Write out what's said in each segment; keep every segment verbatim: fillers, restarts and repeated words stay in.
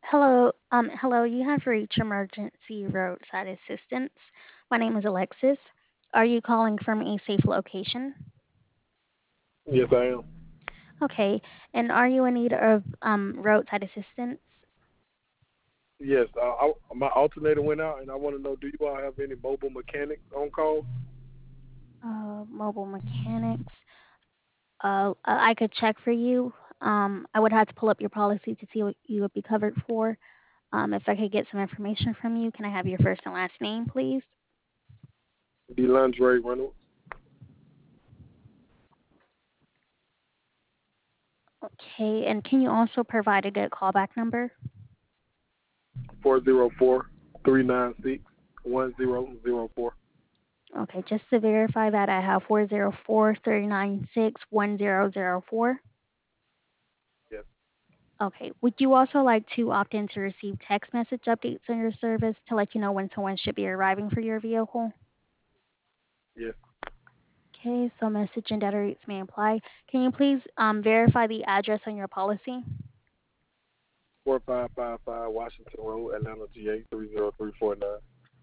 Hello, um, hello. You have reached emergency roadside assistance. My name is Alexis. Are you calling from a safe location? Yes, I am. Okay. And are you in need of um, roadside assistance? Yes, uh, I, my alternator went out, and I want to know: do you all have any mobile mechanics on call? Uh, mobile mechanics. Uh, I could check for you. Um, I would have to pull up your policy to see what you would be covered for. Um, if I could get some information from you, can I have your first and last name, please? DeLandre Reynolds, Okay. And can you also provide a good callback number? four zero four three nine six one zero zero four. Okay, just to verify that, I have four zero four, three nine six, one zero zero four. Yes, Okay, would you also like to opt in to receive text message updates on your service to let you know when someone should be arriving for your vehicle? yes. Okay, so message and data rates may apply. Can you please um, verify the address on your policy? four five five five Washington Road, Atlanta, G A three zero three four nine.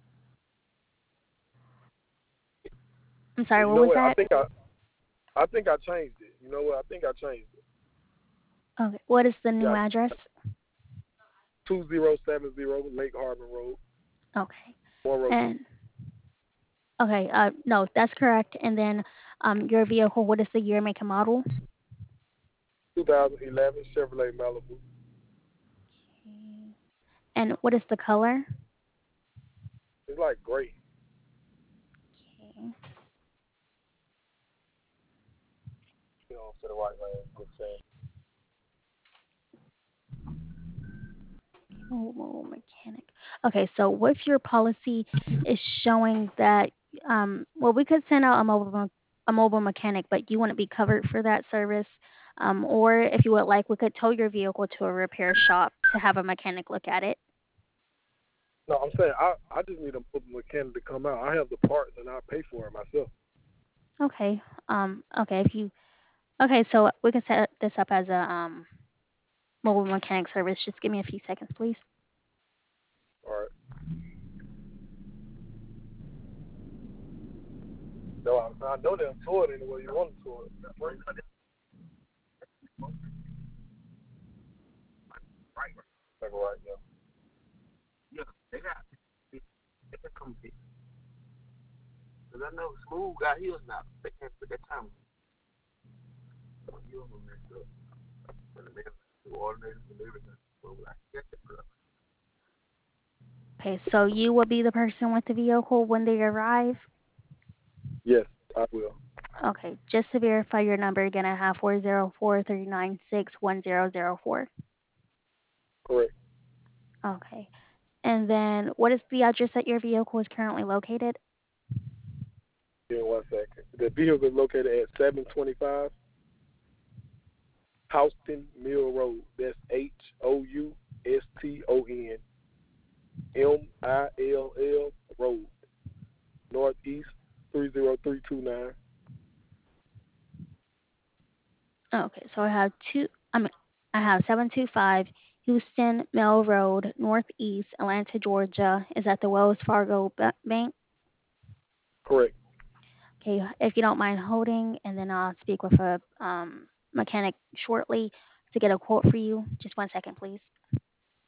I'm And sorry, you what know was what? I that? think I, I think I changed it. You know what? I think I changed it. Okay, what is the new Got address? two zero seven zero Lake Harbor Road, Okay, Monroe, and okay, uh, no, that's correct. And then um, your vehicle, what is the year, make, and model? twenty eleven Chevrolet Malibu. Okay. And what is the color? It's like gray. Okay. You know, to the right lane. Good saying. Mobile mechanic. Okay, so with your policy is showing that, um, well, we could send out a mobile me- a mobile mechanic, but you wouldn't be covered for that service. Um, or if you would like, we could tow your vehicle to a repair shop to have a mechanic look at it. No, I'm saying I, I just need a mobile mechanic to come out. I have the parts and I pay for it myself. Okay. Um, okay, if you okay, so we can set this up as a um mobile mechanic service. Just give me a few seconds, please. All right. No, I, I know they'll tour it anyway you want to tour it. Right. Like right, yeah. Okay, so you will be the person with the vehicle when they arrive. Yes, I will. Okay, just to verify your number again, I have four zero four three nine six one zero zero four. Correct. Okay, and then what is the address that your vehicle is currently located? Give me one second. The vehicle is located at seven twenty-five Houston Mill Road. That's H O U S T O N M I L L Road, Northeast three zero three two nine. Okay, so I have two. I mean, I have seven two five Houston Mill Road, Northeast, Atlanta, Georgia. Is at the Wells Fargo ba- Bank. Correct. Okay, if you don't mind holding, and then I'll speak with a um, mechanic shortly to get a quote for you. Just one second, please.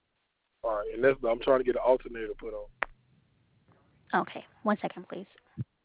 All right, and that's I'm trying to get an alternator put on. Okay, one second, please.